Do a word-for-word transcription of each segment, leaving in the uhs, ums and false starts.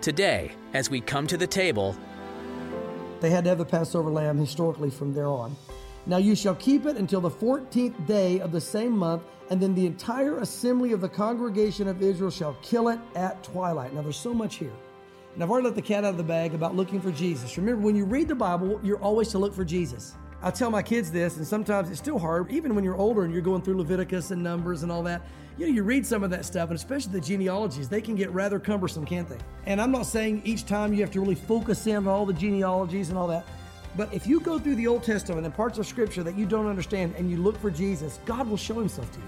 Today, as we come to the table, they had to have the Passover lamb historically from there on. Now you shall keep it until the fourteenth day of the same month, and then the entire assembly of the congregation of Israel shall kill it at twilight. Now there's so much here. And I've already let the cat out of the bag about looking for Jesus. Remember, when you read the Bible, you're always to look for Jesus. I tell my kids this, and sometimes it's still hard, even when you're older and you're going through Leviticus and Numbers and all that. You know, you read some of that stuff, and especially the genealogies, they can get rather cumbersome, can't they? And I'm not saying each time you have to really focus in on all the genealogies and all that. But if you go through the Old Testament and parts of Scripture that you don't understand and you look for Jesus, God will show himself to you.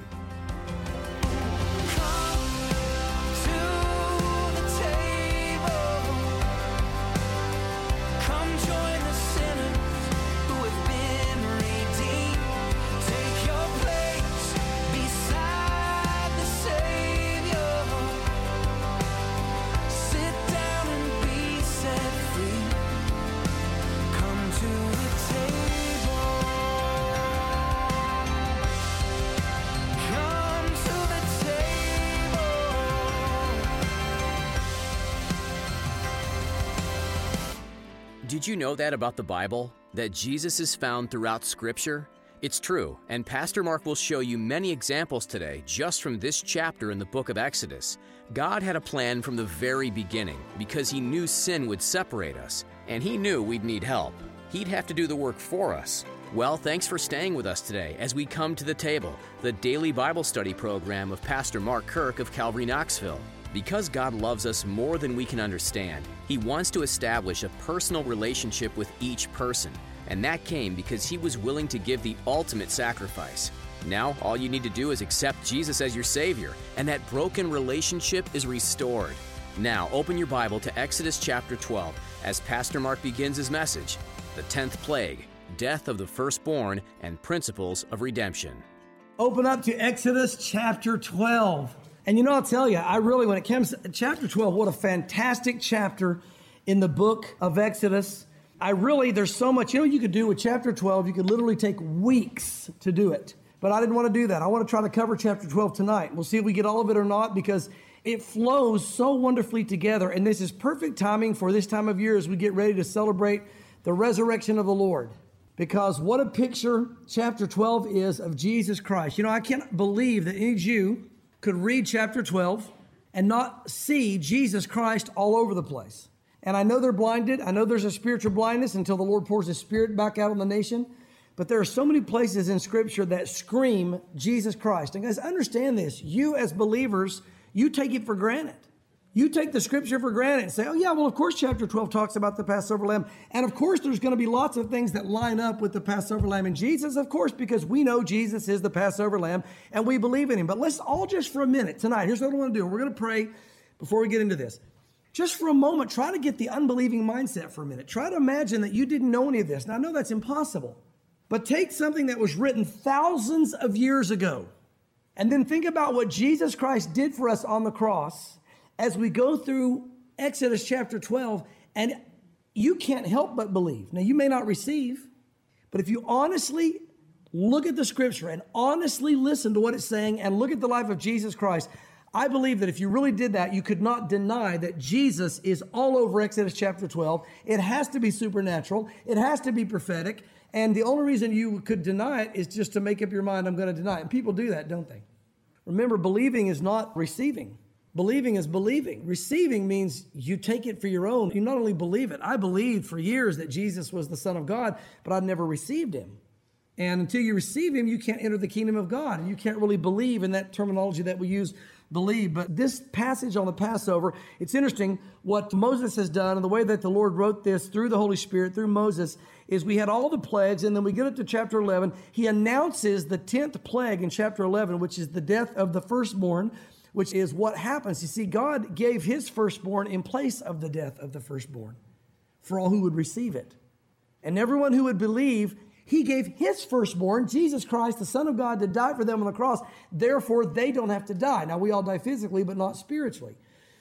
Did you know that about the Bible? That Jesus is found throughout Scripture? It's true, and Pastor Mark will show you many examples today just from this chapter in the book of Exodus. God had a plan from the very beginning because he knew sin would separate us, and he knew we'd need help. He'd have to do the work for us. Well, thanks for staying with us today as we come to the table, the daily Bible study program of Pastor Mark Kirk of Calvary Knoxville. Because God loves us more than we can understand, he wants to establish a personal relationship with each person, and that came because he was willing to give the ultimate sacrifice. Now, all you need to do is accept Jesus as your Savior, and that broken relationship is restored. Now, open your Bible to Exodus chapter twelve as Pastor Mark begins his message, The Tenth Plague, Death of the Firstborn and Principles of Redemption. Open up to Exodus chapter twelve. And you know, I'll tell you, I really, when it comes to chapter twelve, what a fantastic chapter in the book of Exodus. I really, there's so much, you know, you could do with chapter twelve. You could literally take weeks to do it. But I didn't want to do that. I want to try to cover chapter twelve tonight. We'll see if we get all of it or not, because it flows so wonderfully together. And this is perfect timing for this time of year as we get ready to celebrate the resurrection of the Lord. Because what a picture chapter twelve is of Jesus Christ. You know, I can't believe that any Jew could read chapter twelve and not see Jesus Christ all over the place. And I know they're blinded. I know there's a spiritual blindness until the Lord pours his Spirit back out on the nation. But there are so many places in Scripture that scream Jesus Christ. And guys, understand this. You as believers, you take it for granted. You take the Scripture for granted and say, oh yeah, well, of course chapter twelve talks about the Passover lamb. And of course there's going to be lots of things that line up with the Passover lamb and Jesus, of course, because we know Jesus is the Passover lamb and we believe in him. But let's all just for a minute tonight, here's what I want to do. We're going to pray before we get into this. Just for a moment, try to get the unbelieving mindset for a minute. Try to imagine that you didn't know any of this. Now, I know that's impossible. But take something that was written thousands of years ago and then think about what Jesus Christ did for us on the cross as we go through Exodus chapter twelve, and you can't help but believe. Now, you may not receive, but if you honestly look at the Scripture and honestly listen to what it's saying and look at the life of Jesus Christ, I believe that if you really did that, you could not deny that Jesus is all over Exodus chapter twelve. It has to be supernatural. It has to be prophetic. And the only reason you could deny it is just to make up your mind, I'm going to deny it. And people do that, don't they? Remember, believing is not receiving. Believing is believing. Receiving means you take it for your own. You not only believe it. I believed for years that Jesus was the Son of God, but I'd never received him. And until you receive him, you can't enter the kingdom of God. And you can't really believe in that terminology that we use, believe. But this passage on the Passover, it's interesting what Moses has done and the way that the Lord wrote this through the Holy Spirit, through Moses, is we had all the plagues. And then we get up to chapter eleven. He announces the tenth plague in chapter eleven, which is the death of the firstborn, which is what happens. You see, God gave his firstborn in place of the death of the firstborn for all who would receive it. And everyone who would believe, he gave his firstborn, Jesus Christ, the Son of God, to die for them on the cross. Therefore, they don't have to die. Now, we all die physically, but not spiritually.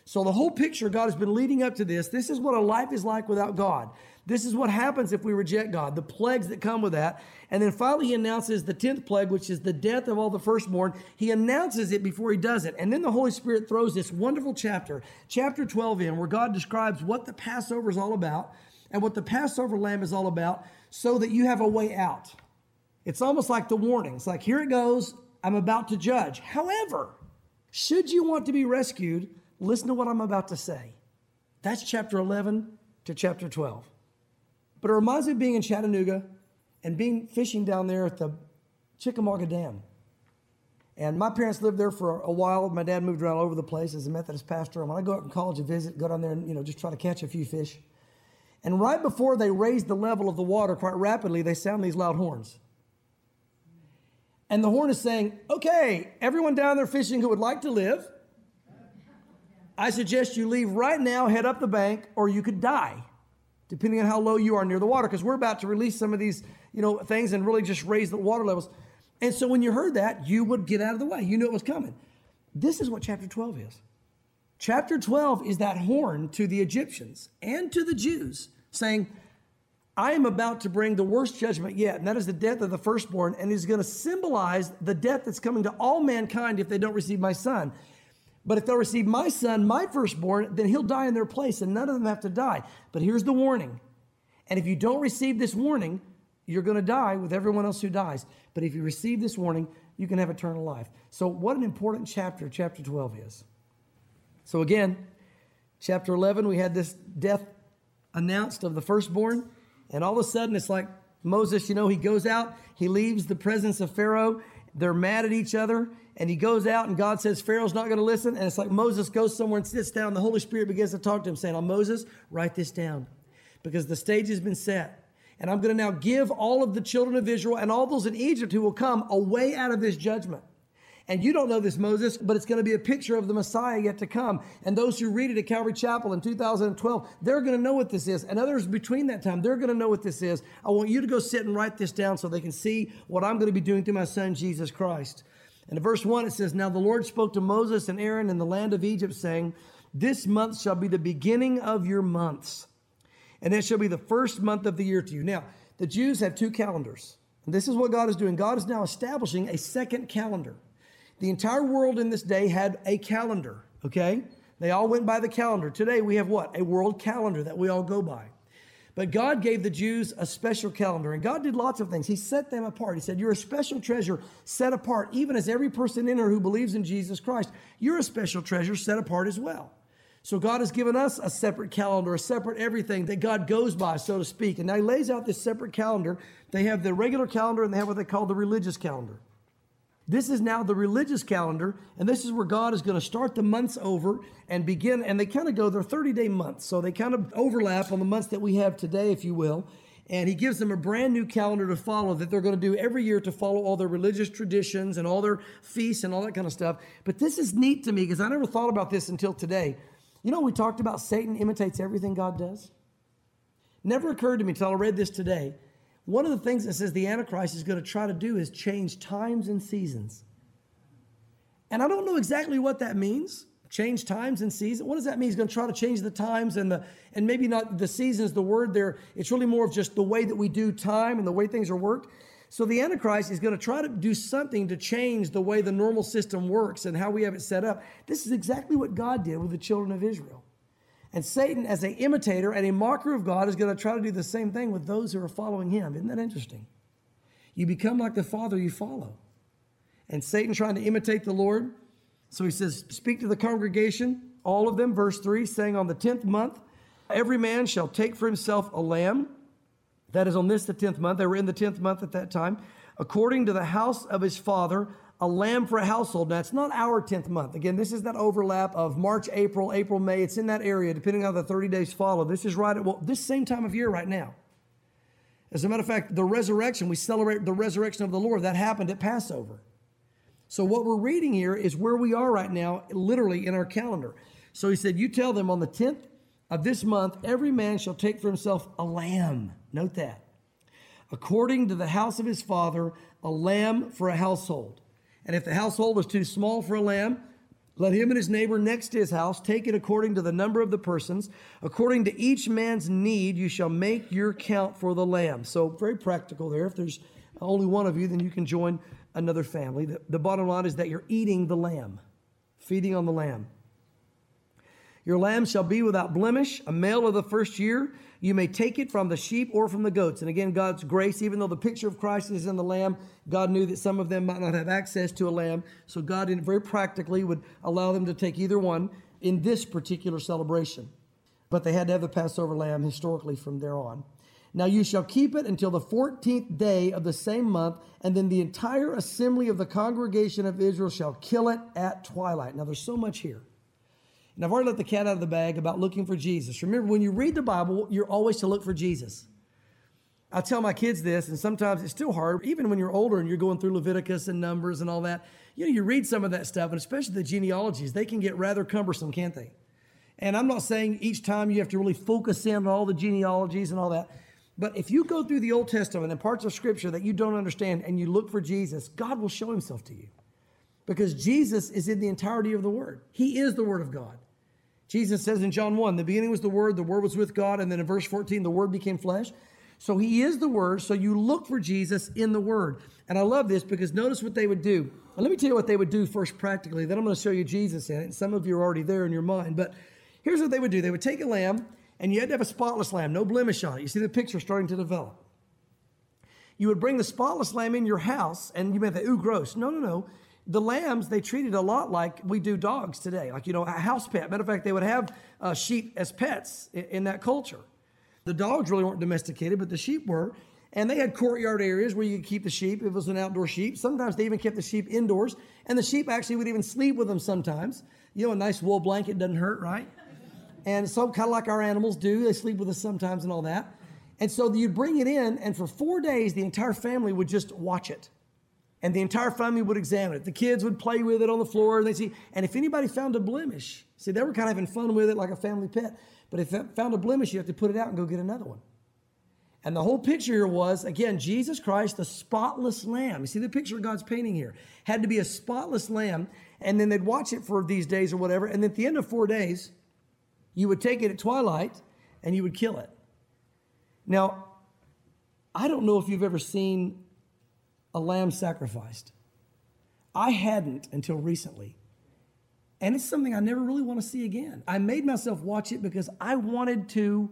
So the whole picture, God has been leading up to this. This is what a life is like without God. This is what happens if we reject God, the plagues that come with that. And then finally he announces the tenth plague, which is the death of all the firstborn. He announces it before he does it. And then the Holy Spirit throws this wonderful chapter, chapter twelve in, where God describes what the Passover is all about and what the Passover lamb is all about so that you have a way out. It's almost like the warning. It's like, here it goes. I'm about to judge. However, should you want to be rescued, listen to what I'm about to say. That's chapter eleven to chapter twelve. But it reminds me of being in Chattanooga and being fishing down there at the Chickamauga Dam. And my parents lived there for a while. My dad moved around all over the place as a Methodist pastor. And when I go out in college and visit, go down there and, you know, just try to catch a few fish. And right before they raise the level of the water quite rapidly, they sound these loud horns. And the horn is saying, okay, everyone down there fishing who would like to live, I suggest you leave right now, head up the bank, or you could die, depending on how low you are near the water, because we're about to release some of these, you know, things and really just raise the water levels. And so when you heard that, you would get out of the way. You knew it was coming. This is what chapter twelve is. Chapter twelve is that horn to the Egyptians and to the Jews saying, I am about to bring the worst judgment yet, and that is the death of the firstborn, and is going to symbolize the death that's coming to all mankind if they don't receive my son. But if they'll receive my son, my firstborn, then he'll die in their place, and none of them have to die. But here's the warning. And if you don't receive this warning, you're going to die with everyone else who dies. But if you receive this warning, you can have eternal life. So what an important chapter chapter twelve is. So again, chapter eleven, we had this death announced of the firstborn. And all of a sudden, it's like Moses, you know, he goes out, he leaves the presence of Pharaoh. They're mad at each other. And he goes out and God says, Pharaoh's not going to listen. And it's like Moses goes somewhere and sits down. The Holy Spirit begins to talk to him saying, oh, Moses, write this down because the stage has been set. And I'm going to now give all of the children of Israel and all those in Egypt who will come a way out of this judgment. And you don't know this, Moses, but it's going to be a picture of the Messiah yet to come. And those who read it at Calvary Chapel in two thousand twelve, they're going to know what this is. And others between that time, they're going to know what this is. I want you to go sit and write this down so they can see what I'm going to be doing through my son, Jesus Christ. And in verse one, it says, now the Lord spoke to Moses and Aaron in the land of Egypt, saying, this month shall be the beginning of your months, and it shall be the first month of the year to you. Now, the Jews have two calendars. And this is what God is doing. God is now establishing a second calendar. The entire world in this day had a calendar, okay? They all went by the calendar. Today we have what? A world calendar that we all go by. But God gave the Jews a special calendar, and God did lots of things. He set them apart. He said, you're a special treasure set apart, even as every person in here who believes in Jesus Christ. You're a special treasure set apart as well. So God has given us a separate calendar, a separate everything that God goes by, so to speak. And now he lays out this separate calendar. They have the regular calendar, and they have what they call the religious calendar. This is now the religious calendar, and this is where God is going to start the months over and begin, and they kind of go, they're thirty-day months, so they kind of overlap on the months that we have today, if you will, and he gives them a brand new calendar to follow that they're going to do every year to follow all their religious traditions and all their feasts and all that kind of stuff. But this is neat to me because I never thought about this until today. You know, we talked about Satan imitates everything God does. Never occurred to me until I read this today. One of the things that says the Antichrist is going to try to do is change times and seasons. And I don't know exactly what that means. Change times and seasons. What does that mean? He's going to try to change the times and the and maybe not the seasons, the word there. It's really more of just the way that we do time and the way things are worked. So the Antichrist is going to try to do something to change the way the normal system works and how we have it set up. This is exactly what God did with the children of Israel. And Satan, as an imitator and a mocker of God, is going to try to do the same thing with those who are following him. Isn't that interesting? You become like the Father you follow. And Satan trying to imitate the Lord. So he says, speak to the congregation, all of them, verse three, saying on the tenth month, every man shall take for himself a lamb. That is on this, the tenth month. They were in the tenth month at that time. According to the house of his father, a lamb for a household. Now, it's not our tenth month. Again, this is that overlap of March, April, April, May. It's in that area, depending on how the thirty days follow. This is right at, well, this same time of year right now. As a matter of fact, the resurrection, we celebrate the resurrection of the Lord. That happened at Passover. So what we're reading here is where we are right now, literally in our calendar. So he said, you tell them on the tenth of this month, every man shall take for himself a lamb. Note that. According to the house of his father, a lamb for a household. And if the household was too small for a lamb, Let him and his neighbor next to his house take it according to the number of the persons. According to each man's need, you shall make your count for the lamb. So very practical there. If there's only one of you, then you can join another family. The, the bottom line is that you're eating the lamb, feeding on the lamb. Your lamb shall be without blemish, a male of the first year. You may take it from the sheep or from the goats. And again, God's grace, even though the picture of Christ is in the lamb, God knew that some of them might not have access to a lamb. So God very practically would allow them to take either one in this particular celebration. But they had to have the Passover lamb historically from there on. Now you shall keep it until the fourteenth day of the same month, and then the entire assembly of the congregation of Israel shall kill it at twilight. Now there's so much here. And I've already let the cat out of the bag about looking for Jesus. Remember, when you read the Bible, you're always to look for Jesus. I tell my kids this, and sometimes it's still hard, even when you're older and you're going through Leviticus and Numbers and all that. You know, you read some of that stuff, and especially the genealogies, they can get rather cumbersome, can't they? And I'm not saying each time you have to really focus in on all the genealogies and all that. But if you go through the Old Testament and parts of Scripture that you don't understand and you look for Jesus, God will show himself to you. Because Jesus is in the entirety of the Word. He is the Word of God. Jesus says in John one, the beginning was the Word, the Word was with God, and then in verse fourteen, the Word became flesh. So he is the Word, so you look for Jesus in the Word. And I love this because notice what they would do. And let me tell you what they would do first practically, then I'm going to show you Jesus in it, and some of you are already there in your mind. But here's what they would do. They would take a lamb, and you had to have a spotless lamb, no blemish on it. You see the picture starting to develop. You would bring the spotless lamb in your house, and you may think, ooh, gross. No, no, no. The lambs, they treated a lot like we do dogs today, like, you know, a house pet. Matter of fact, they would have uh, sheep as pets in, in that culture. The dogs really weren't domesticated, but the sheep were. And they had courtyard areas where you could keep the sheep. It was an outdoor sheep. Sometimes they even kept the sheep indoors. And the sheep actually would even sleep with them sometimes. You know, a nice wool blanket doesn't hurt, right? And so kind of like our animals do. They sleep with us sometimes and all that. And so you'd bring it in, and for four days, the entire family would just watch it. And the entire family would examine it. The kids would play with it on the floor. And, they see, and if anybody found a blemish, see, they were kind of having fun with it like a family pet. But if it found a blemish, you have to put it out and go get another one. And the whole picture here was, again, Jesus Christ, the spotless lamb. You see the picture God's painting here. Had to be a spotless lamb. And then they'd watch it for these days or whatever. And then at the end of four days, you would take it at twilight and you would kill it. Now, I don't know if you've ever seen a lamb sacrificed. I hadn't until recently. And it's something I never really want to see again. I made myself watch it because I wanted to,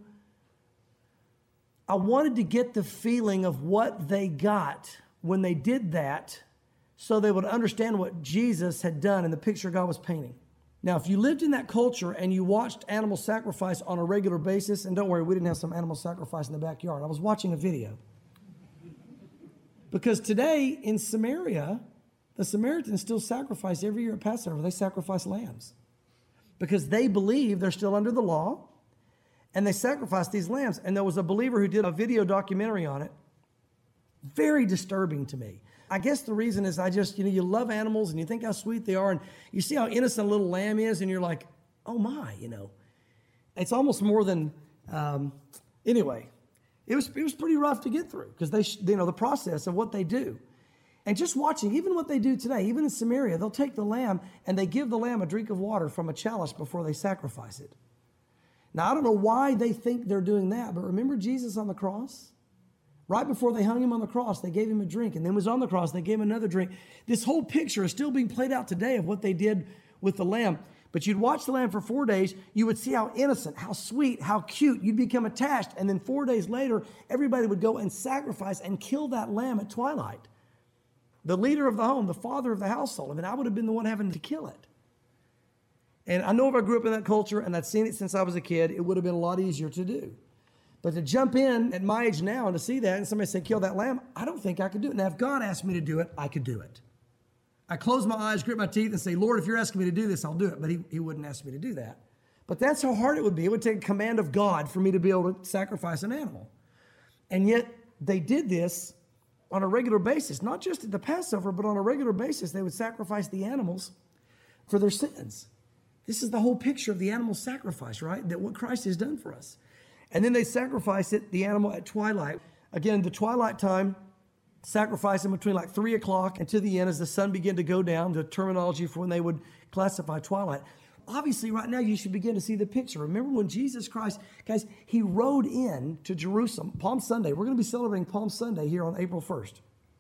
I wanted to get the feeling of what they got when they did that so they would understand what Jesus had done in the picture God was painting. Now, if you lived in that culture and you watched animal sacrifice on a regular basis, and don't worry, we didn't have some animal sacrifice in the backyard. I was watching a video. Because today in Samaria, the Samaritans still sacrifice every year at Passover. They sacrifice lambs because they believe they're still under the law, and they sacrifice these lambs. And there was a believer who did a video documentary on it. Very disturbing to me. I guess the reason is I just, you know, you love animals and you think how sweet they are, and you see how innocent a little lamb is, and you're like, oh my, you know. It's almost more than, um, anyway. It was it was pretty rough to get through because they, you know, the process of what they do. And just watching, even what they do today, even in Samaria, they'll take the lamb and they give the lamb a drink of water from a chalice before they sacrifice it. Now, I don't know why they think they're doing that, but remember Jesus on the cross? Right before they hung him on the cross, they gave him a drink, and then was on the cross, they gave him another drink. This whole picture is still being played out today of what they did with the lamb. But you'd watch the lamb for four days. You would see how innocent, how sweet, how cute. You'd become attached. And then four days later, everybody would go and sacrifice and kill that lamb at twilight. The leader of the home, the father of the household. I mean, I would have been the one having to kill it. And I know if I grew up in that culture and I'd seen it since I was a kid, it would have been a lot easier to do. But to jump in at my age now and to see that and somebody say, kill that lamb, I don't think I could do it. Now, if God asked me to do it, I could do it. I close my eyes, grit my teeth, and say, Lord, if you're asking me to do this, I'll do it. But he, he wouldn't ask me to do that. But that's how hard it would be. It would take a command of God for me to be able to sacrifice an animal. And yet they did this on a regular basis, not just at the Passover, but on a regular basis. They would sacrifice the animals for their sins. This is the whole picture of the animal sacrifice, right? That what Christ has done for us. And then they sacrifice it, the animal, at twilight. Again, the twilight time sacrificing between like three o'clock and to the end as the sun began to go down, the terminology for when they would classify twilight. Obviously, right now, you should begin to see the picture. Remember when Jesus Christ, guys, he rode in to Jerusalem, Palm Sunday. We're going to be celebrating Palm Sunday here on April first.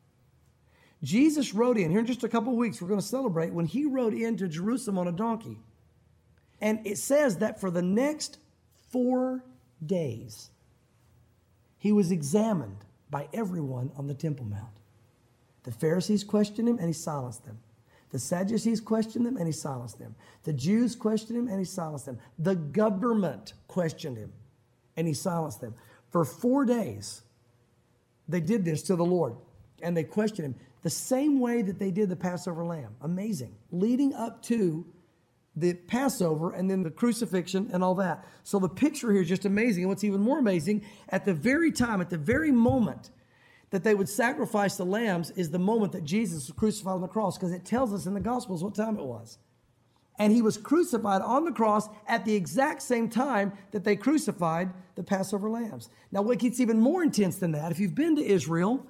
Jesus rode in. Here in just a couple of weeks, we're going to celebrate when he rode into Jerusalem on a donkey. And it says that for the next four days, he was examined by everyone on the Temple Mount. The Pharisees questioned him and he silenced them. The Sadducees questioned him and he silenced them. The Jews questioned him and he silenced them. The government questioned him and he silenced them. For four days, they did this to the Lord and they questioned him the same way that they did the Passover lamb. Amazing. Leading up to the Passover and then the crucifixion and all that. So the picture here is just amazing. And what's even more amazing, at the very time, at the very moment that they would sacrifice the lambs is the moment that Jesus was crucified on the cross, because it tells us in the Gospels what time it was. And he was crucified on the cross at the exact same time that they crucified the Passover lambs. Now, what gets even more intense than that, if you've been to Israel,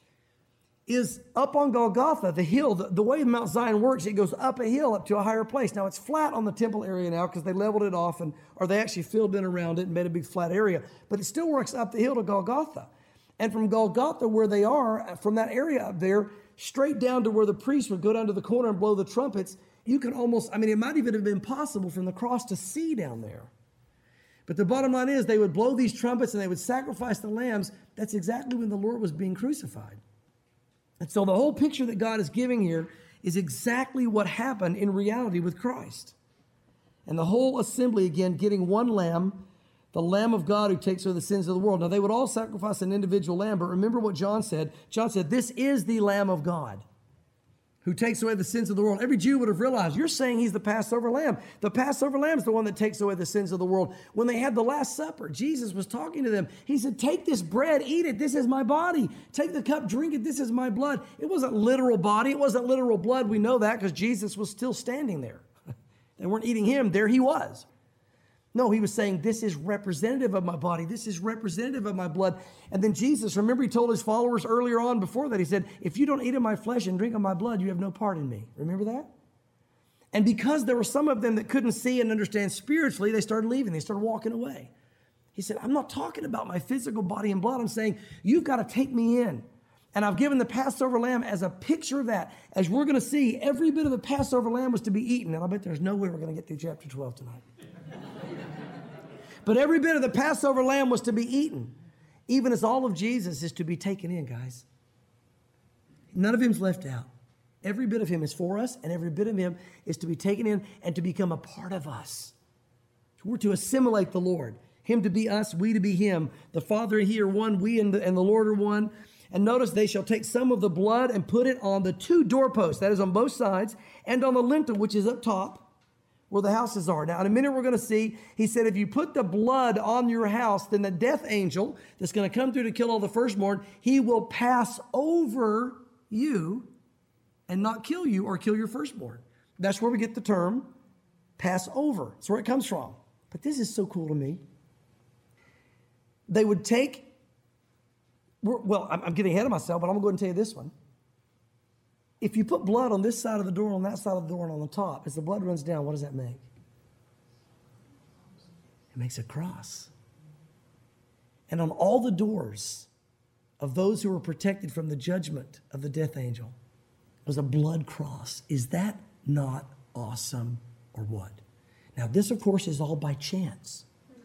is up on Golgotha, the hill, the, the way Mount Zion works, it goes up a hill up to a higher place. Now, it's flat on the temple area now because they leveled it off, and or they actually filled in around it and made a big flat area. But it still works up the hill to Golgotha. And from Golgotha, where they are, from that area up there, straight down to where the priest would go down to the corner and blow the trumpets, you can almost, I mean, it might even have been possible from the cross to see down there. But the bottom line is they would blow these trumpets and they would sacrifice the lambs. That's exactly when the Lord was being crucified. And so the whole picture that God is giving here is exactly what happened in reality with Christ. And the whole assembly, again, getting one lamb, the Lamb of God who takes away the sins of the world. Now, they would all sacrifice an individual lamb, but remember what John said. John said, this is the Lamb of God who takes away the sins of the world. Every Jew would have realized, you're saying he's the Passover lamb. The Passover lamb is the one that takes away the sins of the world. When they had the Last Supper, Jesus was talking to them. He said, take this bread, eat it. This is my body. Take the cup, drink it. This is my blood. It wasn't literal body. It wasn't literal blood. We know that because Jesus was still standing there. They weren't eating him. There he was. No, he was saying, this is representative of my body. This is representative of my blood. And then Jesus, remember, he told his followers earlier on before that, he said, if you don't eat of my flesh and drink of my blood, you have no part in me. Remember that? And because there were some of them that couldn't see and understand spiritually, they started leaving. They started walking away. He said, I'm not talking about my physical body and blood. I'm saying, you've got to take me in. And I've given the Passover lamb as a picture of that. As we're going to see, every bit of the Passover lamb was to be eaten. And I bet there's no way we're going to get through chapter twelve tonight. But every bit of the Passover lamb was to be eaten, even as all of Jesus is to be taken in, guys. None of him's left out. Every bit of him is for us, and every bit of him is to be taken in and to become a part of us. We're to assimilate the Lord, him to be us, we to be him. The Father and he are one, we and the, and the Lord are one. And notice, they shall take some of the blood and put it on the two doorposts, that is on both sides, and on the lintel, which is up top, where the houses are. Now, in a minute, we're going to see, he said, if you put the blood on your house, then the death angel that's going to come through to kill all the firstborn, he will pass over you and not kill you or kill your firstborn. That's where we get the term pass over. That's where it comes from. But this is so cool to me. They would take, well, I'm getting ahead of myself, but I'm going to go ahead and tell you this one. If you put blood on this side of the door, on that side of the door, and on the top, as the blood runs down, what does that make? It makes a cross. And on all the doors of those who were protected from the judgment of the death angel was a blood cross. Is that not awesome or what? Now, this, of course, is all by chance.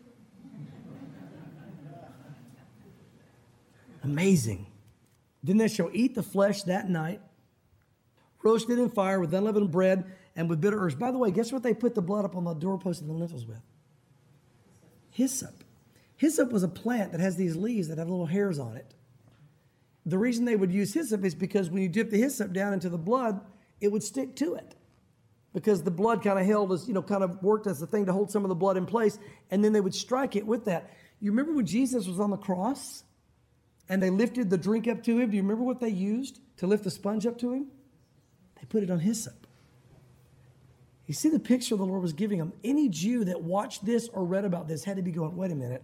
Amazing. Then they shall eat the flesh that night, roasted in fire with unleavened bread and with bitter herbs. By the way, guess what they put the blood up on the doorpost and the lintels with? Hyssop. Hyssop was a plant that has these leaves that have little hairs on it. The reason they would use hyssop is because when you dip the hyssop down into the blood, it would stick to it. Because the blood kind of held as, you know, kind of worked as the thing to hold some of the blood in place. And then they would strike it with that. You remember when Jesus was on the cross and they lifted the drink up to him? Do you remember what they used to lift the sponge up to him? They put it on hyssop. You see the picture the Lord was giving them. Any Jew that watched this or read about this had to be going, wait a minute,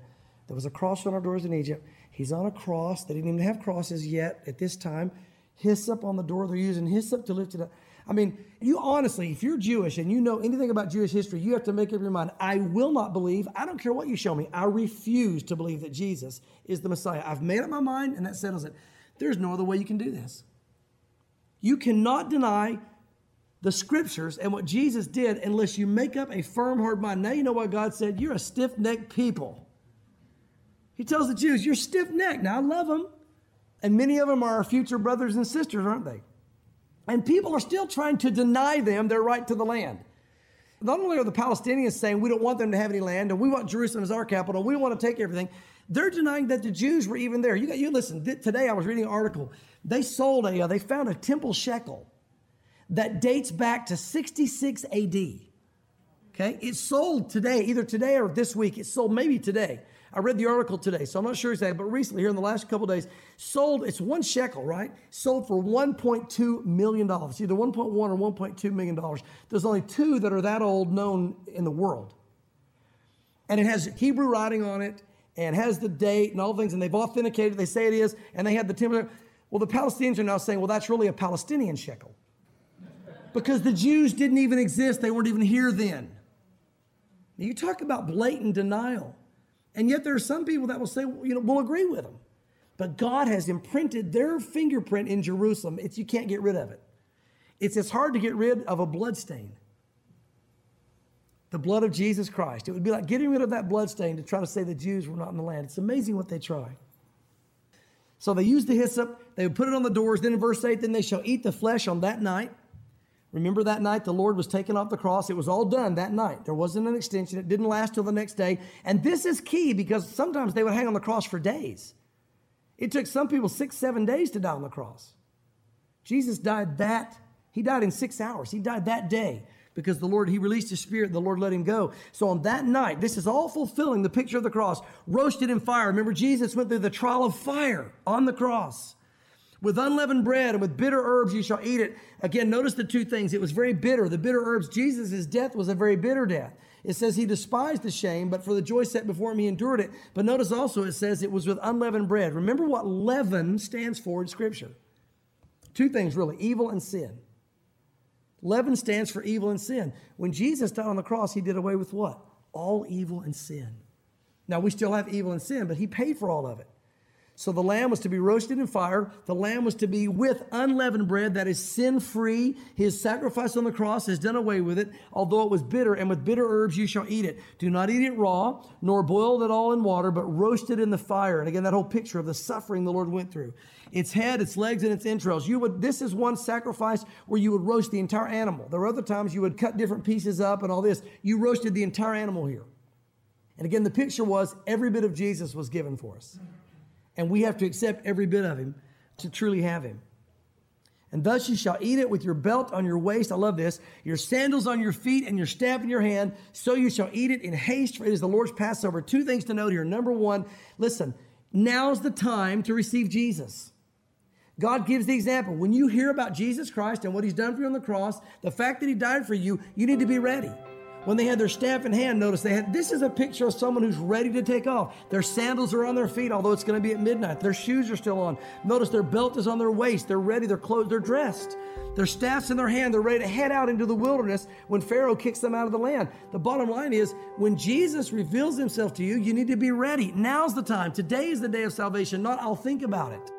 There was a cross on our doors in Egypt. He's on a cross. They didn't even have crosses yet at this time. Hyssop on the door. They're using hyssop to lift it up. I mean, you honestly, if you're Jewish and you know anything about Jewish history, you have to make up your mind. I will not believe, I don't care what you show me, I refuse to believe that Jesus is the Messiah. I've made up my mind and that settles it. There's no other way you can do this. You cannot deny the scriptures and what Jesus did unless you make up a firm, hard mind. Now you know why God said, you're a stiff-necked people. He tells the Jews, you're stiff-necked. Now I love them. And many of them are our future brothers and sisters, aren't they? And people are still trying to deny them their right to the land. Not only are the Palestinians saying we don't want them to have any land and we want Jerusalem as our capital, we want to take everything, they're denying that the Jews were even there. You got, you listen, th- today I was reading an article. They sold a, uh, they found a temple shekel that dates back to sixty-six A D. Okay, it's sold today, either today or this week. It's sold maybe today. I read the article today, so I'm not sure exactly, but recently here in the last couple of days, sold, it's one shekel, right? Sold for one point two million dollars, either one point one or one point two million dollars. There's only two that are that old known in the world. And it has Hebrew writing on it and has the date and all things, and they've authenticated, they say it is, and they had the temple. Well, the Palestinians are now saying, well, that's really a Palestinian shekel. Because the Jews didn't even exist. They weren't even here then. Now, you talk about blatant denial. And yet there are some people that will say, you know, we'll agree with them. But God has imprinted their fingerprint in Jerusalem. It's, you can't get rid of it. It's as hard to get rid of a blood stain. The blood of Jesus Christ. It would be like getting rid of that blood stain to try to say the Jews were not in the land. It's amazing what they try. So they used the hyssop. They would put it on the doors. Then in verse eight, then they shall eat the flesh on that night. Remember that night the Lord was taken off the cross. It was all done that night. There wasn't an extension. It didn't last till the next day. And this is key because sometimes they would hang on the cross for days. It took some people six, seven days to die on the cross. Jesus died that, he died in six hours. He died that day because the Lord, he released his spirit. The Lord let him go. So on that night, this is all fulfilling the picture of the cross, roasted in fire. Remember, Jesus went through the trial of fire on the cross. With unleavened bread and with bitter herbs you shall eat it. Again, notice the two things. It was very bitter. The bitter herbs, Jesus' death was a very bitter death. It says he despised the shame, but for the joy set before him, he endured it. But notice also it says it was with unleavened bread. Remember what leaven stands for in Scripture. Two things really, evil and sin. Leaven stands for evil and sin. When Jesus died on the cross, he did away with what? All evil and sin. Now, we still have evil and sin, but he paid for all of it. So the lamb was to be roasted in fire. The lamb was to be with unleavened bread, that is sin-free. His sacrifice on the cross has done away with it, although it was bitter, and with bitter herbs you shall eat it. Do not eat it raw, nor boil it all in water, but roast it in the fire. And again, that whole picture of the suffering the Lord went through. Its head, its legs, and its entrails. You would. This is one sacrifice where you would roast the entire animal. There were other times you would cut different pieces up and all this. You roasted the entire animal here. And again, the picture was every bit of Jesus was given for us. And we have to accept every bit of him to truly have him. And thus you shall eat it with your belt on your waist. I love this. Your sandals on your feet and your staff in your hand. So you shall eat it in haste, for it is the Lord's Passover. Two things to note here. Number one, listen, now's the time to receive Jesus. God gives the example. When you hear about Jesus Christ and what he's done for you on the cross, the fact that he died for you, you need to be ready. When they had their staff in hand, notice they had, this is a picture of someone who's ready to take off. Their sandals are on their feet, although it's going to be at midnight. Their shoes are still on. Notice their belt is on their waist. They're ready. They're clothed. They're dressed. Their staff's in their hand. They're ready to head out into the wilderness when Pharaoh kicks them out of the land. The bottom line is, when Jesus reveals himself to you, you need to be ready. Now's the time. Today is the day of salvation, not I'll think about it.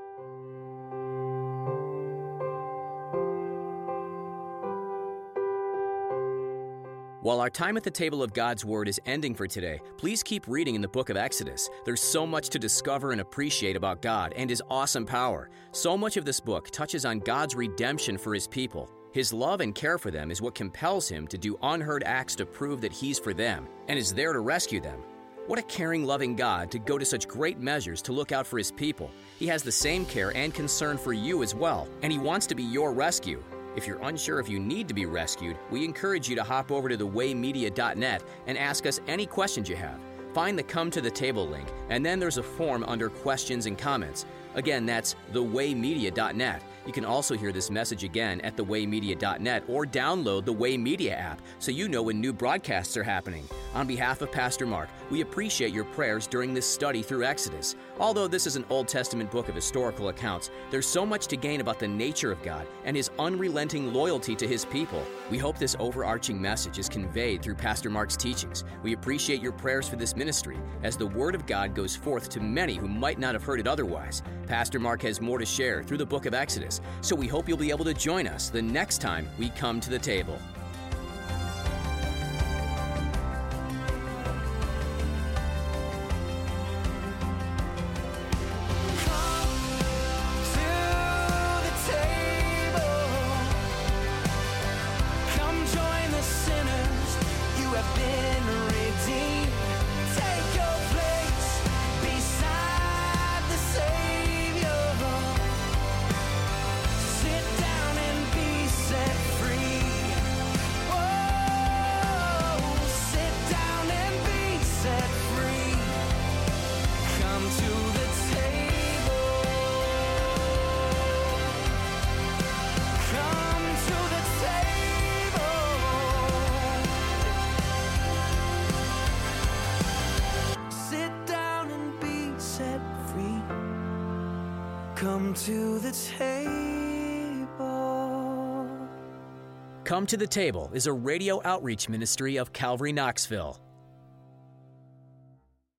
While our time at the table of God's Word is ending for today, please keep reading in the book of Exodus. There's so much to discover and appreciate about God and his awesome power. So much of this book touches on God's redemption for his people. His love and care for them is what compels him to do unheard acts to prove that he's for them and is there to rescue them. What a caring, loving God to go to such great measures to look out for his people. He has the same care and concern for you as well, and he wants to be your rescue. If you're unsure if you need to be rescued, we encourage you to hop over to the way media dot net and ask us any questions you have. Find the Come to the Table link, and then there's a form under Questions and Comments. Again, that's the way media dot net. You can also hear this message again at the way media dot net or download the Way Media app so you know when new broadcasts are happening. On behalf of Pastor Mark, we appreciate your prayers during this study through Exodus. Although this is an Old Testament book of historical accounts, there's so much to gain about the nature of God and His unrelenting loyalty to His people. We hope this overarching message is conveyed through Pastor Mark's teachings. We appreciate your prayers for this ministry as the Word of God goes forth to many who might not have heard it otherwise. Pastor Mark has more to share through the book of Exodus, so we hope you'll be able to join us the next time we come to the table. Come to the table. Come to the Table is a radio outreach ministry of Calvary Knoxville.